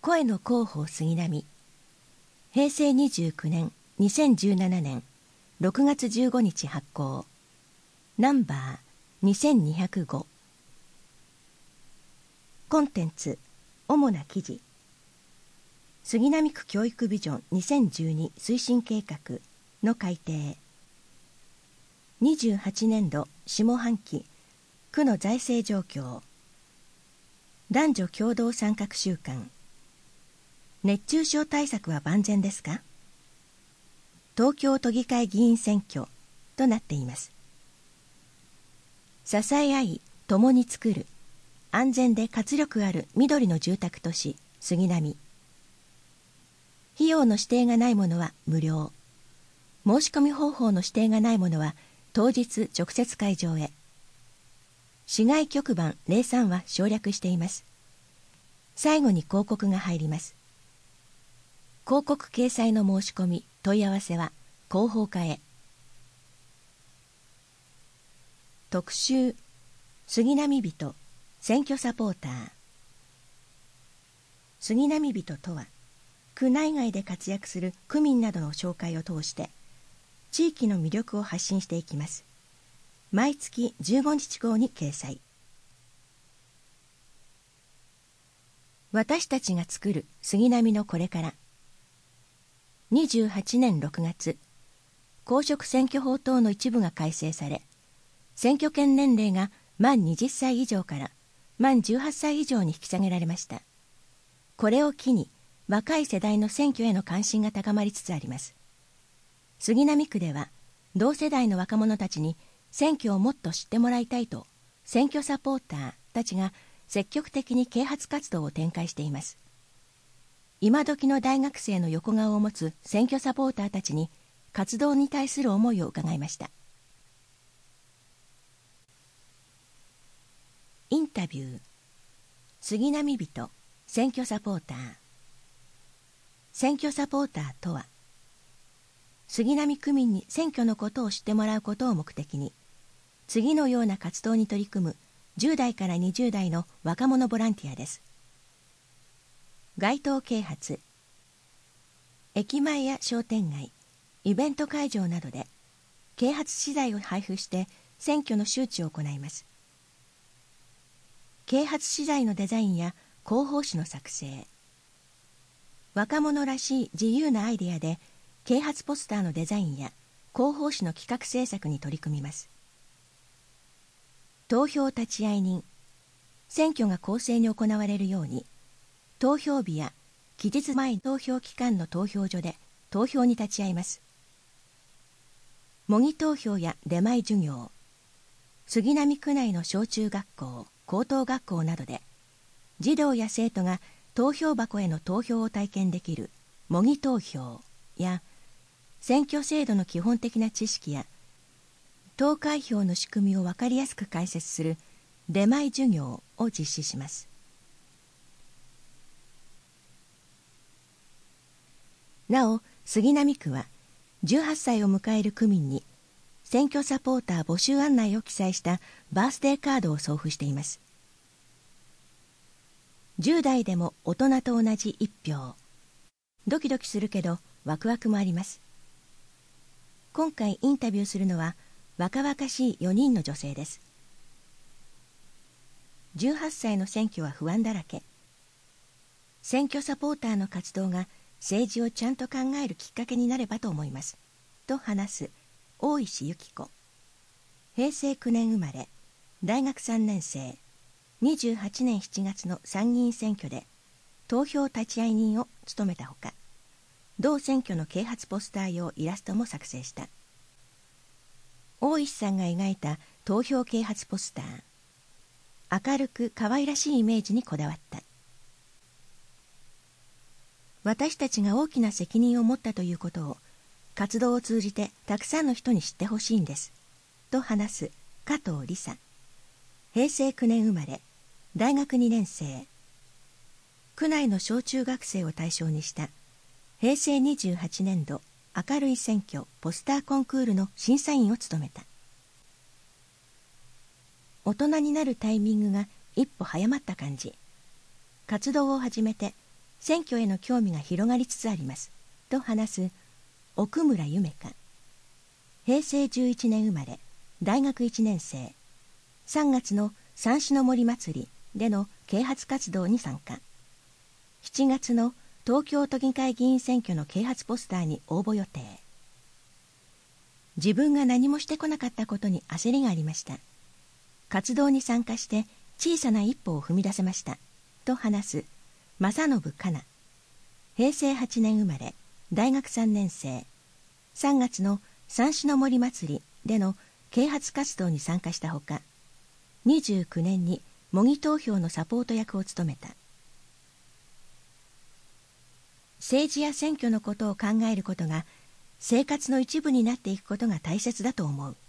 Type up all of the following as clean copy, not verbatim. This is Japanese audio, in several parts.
声の広報杉並。平成29年2017年6月15日発行。ナンバー2205。コンテンツ主な記事。杉並区教育ビジョン2012推進計画の改定。28年度下半期区の財政状況。男女共同参画週間。熱中症対策は万全ですか？東京都議会議員選挙となっています。支え合い共に作る安全で活力ある緑の住宅都市杉並。費用の指定がないものは無料。申し込み方法の指定がないものは当日直接会場へ。市外局番03は省略しています。最後に広告が入ります。広告掲載の申し込み問い合わせは広報課へ。特集杉並人選挙サポーター。杉並人とは区内外で活躍する区民などの紹介を通して地域の魅力を発信していきます。毎月15日号に掲載。私たちが作る杉並のこれから。28年6月、公職選挙法等の一部が改正され、選挙権年齢が満20歳以上から満18歳以上に引き下げられました。これを機に、若い世代の選挙への関心が高まりつつあります。杉並区では、同世代の若者たちに選挙をもっと知ってもらいたいと、選挙サポーターたちが積極的に啓発活動を展開しています。今時の大学生の横顔を持つ選挙サポーターたちに活動に対する思いを伺いました。インタビュー。杉並人選挙サポーター。選挙サポーターとは、杉並区民に選挙のことを知ってもらうことを目的に、次のような活動に取り組む10代から20代の若者ボランティアです。街頭啓発。駅前や商店街、イベント会場などで啓発資材を配布して選挙の周知を行います。啓発資材のデザインや広報誌の作成。若者らしい自由なアイデアで啓発ポスターのデザインや広報誌の企画制作に取り組みます。投票立会人。選挙が公正に行われるように、投票日や期日前投票期間の投票所で投票に立ち会います。模擬投票や出前授業。杉並区内の小中学校、高等学校などで、児童や生徒が投票箱への投票を体験できる模擬投票や、選挙制度の基本的な知識や、投開票の仕組みを分かりやすく解説する出前授業を実施します。なお、杉並区は18歳を迎える区民に選挙サポーター募集案内を記載したバースデーカードを送付しています。10代でも大人と同じ1票。ドキドキするけどワクワクもあります。今回インタビューするのは若々しい4人の女性です。18歳の選挙は不安だらけ。選挙サポーターの活動が政治をちゃんと考えるきっかけになればと思います。と話す大石由紀子。平成9年生まれ、大学3年生。28年7月の参議院選挙で投票立会人を務めたほか、同選挙の啓発ポスター用イラストも作成した。大石さんが描いた投票啓発ポスター。明るく可愛らしいイメージにこだわった。私たちが大きな責任を持ったということを活動を通じてたくさんの人に知ってほしいんです。と話す加藤梨沙。平成9年生まれ、大学2年生。区内の小中学生を対象にした平成28年度明るい選挙ポスターコンクールの審査員を務めた。大人になるタイミングが一歩早まった感じ。活動を始めて選挙への興味が広がりつつありますと話す奥村夢香。平成11年生まれ、大学1年生。3月の三種の森祭りでの啓発活動に参加。7月の東京都議会議員選挙の啓発ポスターに応募予定。自分が何もしてこなかったことに焦りがありました。活動に参加して小さな一歩を踏み出せましたと話す正信香奈。平成8年生まれ、大学3年生。3月の三種の森祭りでの啓発活動に参加したほか、29年に模擬投票のサポート役を務めた。政治や選挙のことを考えることが生活の一部になっていくことが大切だと思う。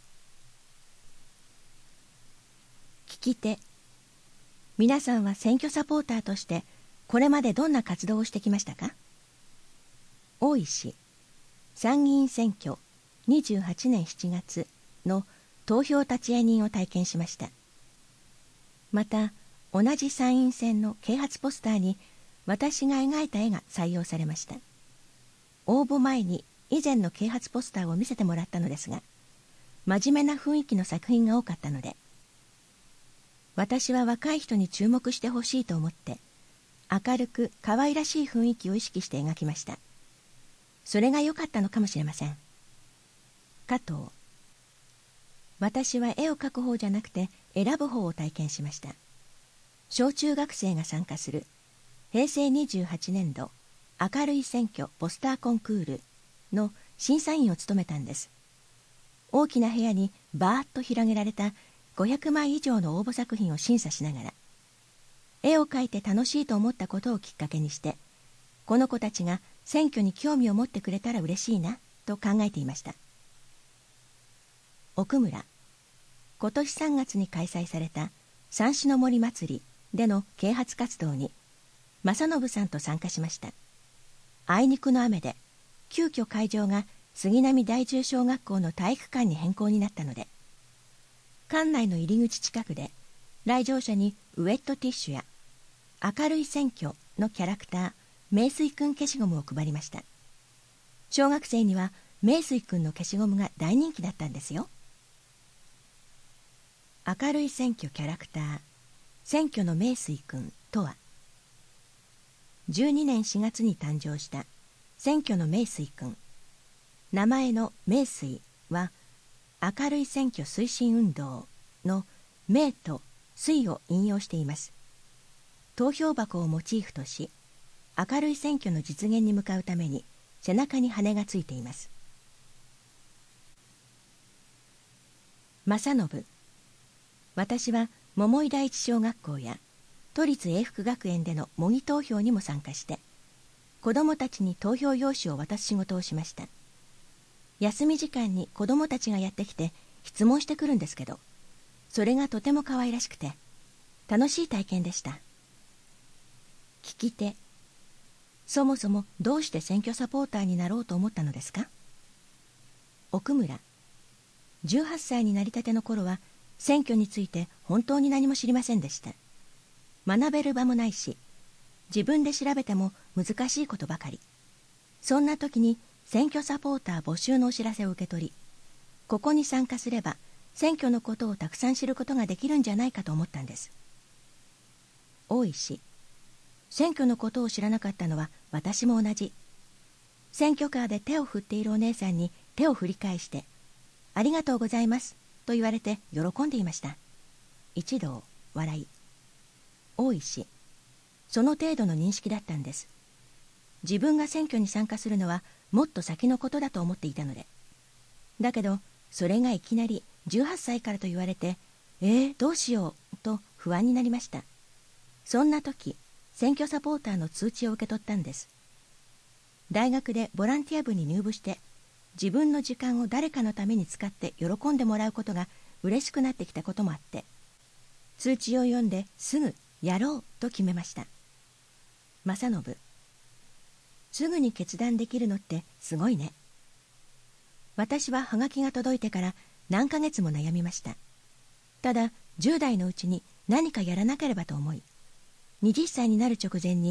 聞き手。皆さんは選挙サポーターとしてこれまでどんな活動をしてきましたか？大石。参議院選挙28年7月の投票立会人を体験しました。また同じ参院選の啓発ポスターに私が描いた絵が採用されました。応募前に以前の啓発ポスターを見せてもらったのですが、真面目な雰囲気の作品が多かったので、私は若い人に注目してほしいと思って明るく可愛らしい雰囲気を意識して描きました。それが良かったのかもしれません。加藤。私は絵を描く方じゃなくて選ぶ方を体験しました。小中学生が参加する平成28年度明るい選挙ポスターコンクールの審査員を務めたんです。大きな部屋にバーッと広げられた500枚以上の応募作品を審査しながら、絵を描いて楽しいと思ったことをきっかけにして、この子たちが選挙に興味を持ってくれたら嬉しいなと考えていました。奥村。今年3月に開催された三種の森祭りでの啓発活動に正信さんと参加しました。あいにくの雨で急遽会場が杉並第10小学校の体育館に変更になったので、館内の入り口近くで来場者にウェットティッシュや明るい選挙のキャラクター名水くん消しゴムを配りました。小学生には名水くんの消しゴムが大人気だったんですよ。明るい選挙キャラクター選挙の名水くんとは、12年4月に誕生した選挙の名水くん。名前の名水は明るい選挙推進運動の名と水を引用しています。投票箱をモチーフとし、明るい選挙の実現に向かうために背中に羽がついています。正信。私は桃井第一小学校や都立永福学園での模擬投票にも参加して、子どもたちに投票用紙を渡す仕事をしました。休み時間に子どもたちがやってきて質問してくるんですけど、それがとても可愛らしくて楽しい体験でした。聞き手。そもそもどうして選挙サポーターになろうと思ったのですか？奥村。18歳になりたての頃は選挙について本当に何も知りませんでした。学べる場もないし、自分で調べても難しいことばかり。そんな時に選挙サポーター募集のお知らせを受け取り、ここに参加すれば選挙のことをたくさん知ることができるんじゃないかと思ったんです。大石。選挙のことを知らなかったのは私も同じ。選挙カーで手を振っているお姉さんに手を振り返して、ありがとうございますと言われて喜んでいました。一同笑い。大石。その程度の認識だったんです。自分が選挙に参加するのはもっと先のことだと思っていたので。だけどそれがいきなり18歳からと言われて、どうしようと不安になりました。そんな時、選挙サポーターの通知を受け取ったんです。大学でボランティア部に入部して、自分の時間を誰かのために使って喜んでもらうことが嬉しくなってきたこともあって、通知を読んですぐやろうと決めました。正信。すぐに決断できるのってすごいね。私はハガキが届いてから何ヶ月も悩みました。ただ10代のうちに何かやらなければと思い、20歳になる直前に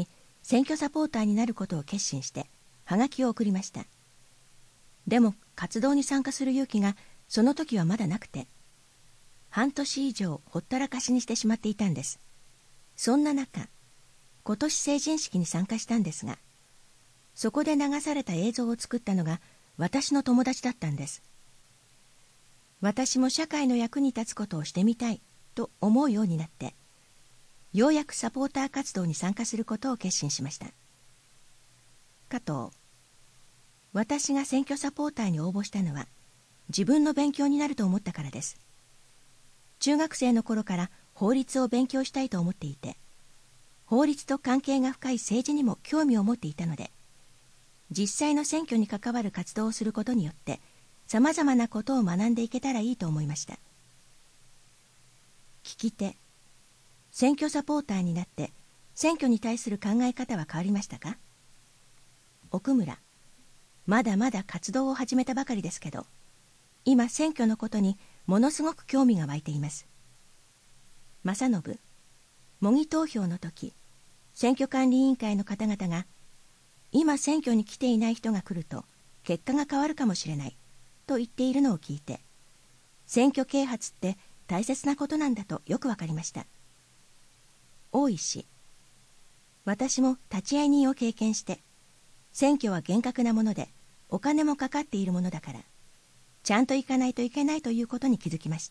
選挙サポーターになることを決心してはがきを送りました。でも活動に参加する勇気がその時はまだなくて、半年以上ほったらかしにしてしまっていたんです。そんな中、今年成人式に参加したんですが、そこで流された映像を作ったのが私の友達だったんです。私も社会の役に立つことをしてみたいと思うようになって、ようやくサポーター活動に参加することを決心しました。加藤、私が選挙サポーターに応募したのは自分の勉強になると思ったからです。中学生の頃から法律を勉強したいと思っていて、法律と関係が深い政治にも興味を持っていたので、実際の選挙に関わる活動をすることによってさまざまなことを学んでいけたらいいと思いました。聞き手、選挙サポーターになって選挙に対する考え方は変わりましたか？奥村、まだまだ活動を始めたばかりですけど、今選挙のことにものすごく興味が湧いています。正信、模擬投票の時、選挙管理委員会の方々が、今選挙に来ていない人が来ると結果が変わるかもしれないと言っているのを聞いて、選挙啓発って大切なことなんだとよくわかりました。大石、私も立ち会い人を経験して、選挙は厳格なものでお金もかかっているものだから、ちゃんと行かないといけないということに気づきました。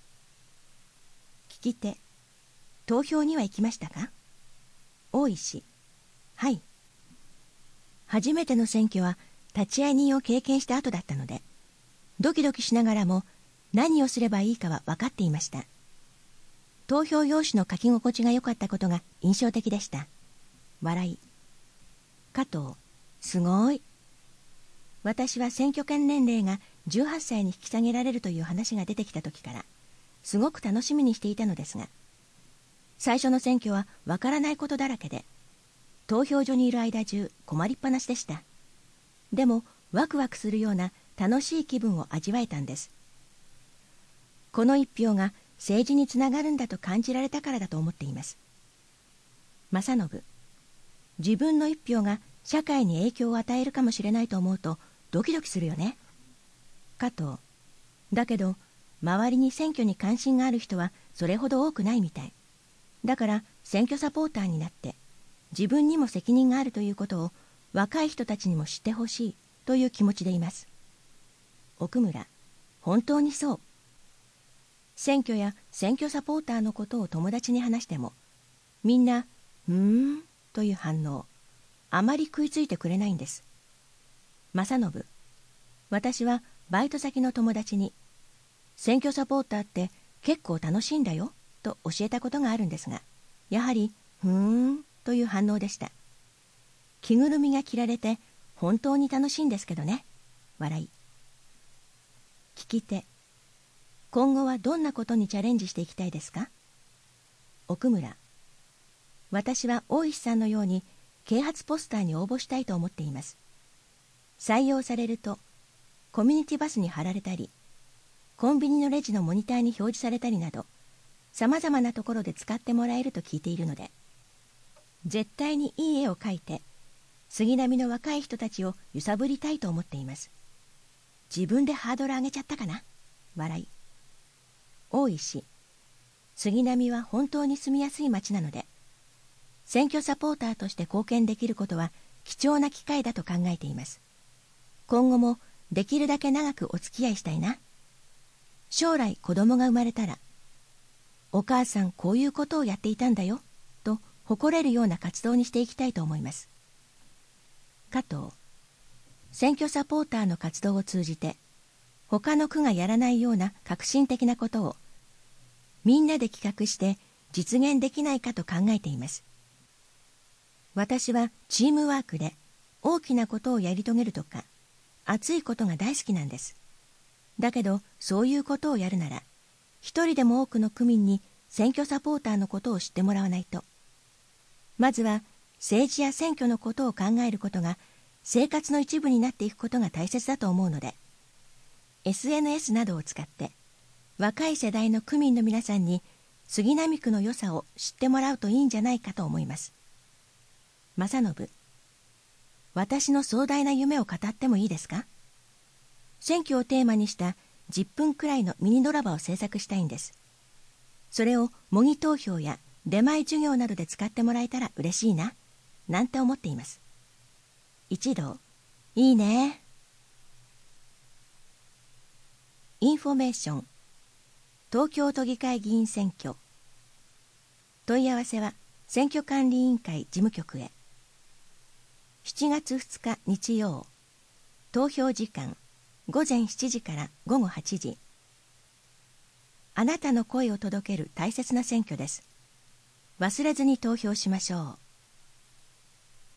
聞き手、投票には行きましたか？大石、はい。初めての選挙は立ち会い人を経験した後だったので、ドキドキしながらも何をすればいいかは分かっていました。投票用紙の書き心地が良かったことが印象的でした。笑い。加藤、すごい。私は選挙権年齢が18歳に引き下げられるという話が出てきた時から、すごく楽しみにしていたのですが、最初の選挙はわからないことだらけで、投票所にいる間中困りっぱなしでした。でもワクワクするような楽しい気分を味わえたんです。この一票が政治につながるんだと感じられたからだと思っています。正信、自分の一票が社会に影響を与えるかもしれないと思うとドキドキするよね。加藤、だけど周りに選挙に関心がある人はそれほど多くないみたい。だから選挙サポーターになって自分にも責任があるということを若い人たちにも知ってほしいという気持ちでいます。奥村、本当にそう。選挙や選挙サポーターのことを友達に話しても、みんな、という反応、あまり食いついてくれないんです。正信、私はバイト先の友達に、選挙サポーターって結構楽しいんだよと教えたことがあるんですが、やはり、という反応でした。着ぐるみが着られて本当に楽しいんですけどね。笑い。聞き手、今後はどんなことにチャレンジしていきたいですか？奥村、私は大石さんのように啓発ポスターに応募したいと思っています。採用されるとコミュニティバスに貼られたり、コンビニのレジのモニターに表示されたりなど、さまざまなところで使ってもらえると聞いているので、絶対にいい絵を描いて杉並の若い人たちを揺さぶりたいと思っています。自分でハードル上げちゃったかな。笑い。大石、杉並は本当に住みやすい街なので、選挙サポーターとして貢献できることは貴重な機会だと考えています。今後もできるだけ長くお付き合いしたいな。将来子供が生まれたら、お母さんこういうことをやっていたんだよと誇れるような活動にしていきたいと思います。加藤、選挙サポーターの活動を通じて他の区がやらないような革新的なことをみんなで企画して実現できないかと考えています。私はチームワークで大きなことをやり遂げるとか熱いことが大好きなんです。だけどそういうことをやるなら一人でも多くの区民に選挙サポーターのことを知ってもらわないと。まずは政治や選挙のことを考えることが生活の一部になっていくことが大切だと思うので、SNS などを使って若い世代の区民の皆さんに杉並区の良さを知ってもらうといいんじゃないかと思います。 正信、私の壮大な夢を語ってもいいですか？選挙をテーマにした10分くらいのミニドラマを制作したいんです。それを模擬投票や出前授業などで使ってもらえたら嬉しいな、なんて思っています。一同、いいね。インフォメーション、東京都議会議員選挙。問い合わせは選挙管理委員会事務局へ。7月2日日曜、投票時間午前7時から午後8時。あなたの声を届ける大切な選挙です。忘れずに投票しましょう。